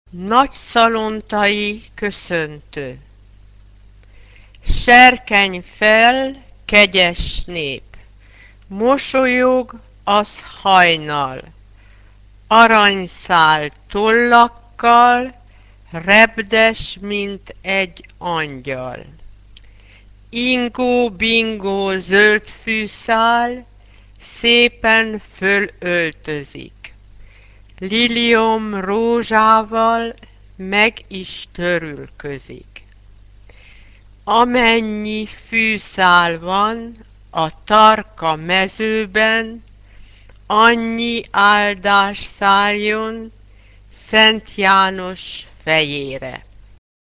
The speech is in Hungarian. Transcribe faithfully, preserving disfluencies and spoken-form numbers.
Nagyszalontai köszöntő. Serkenj fel, kegyes nép, mosolyog az hajnal, aranyszál tollakkal, repdes, mint egy angyal. Ingó-bingó zöld fűszál szépen fölöltözik, liliom rózsával meg is törülközik. Amennyi fűszál van a tarka mezőben, annyi áldás szálljon Szent János fejére.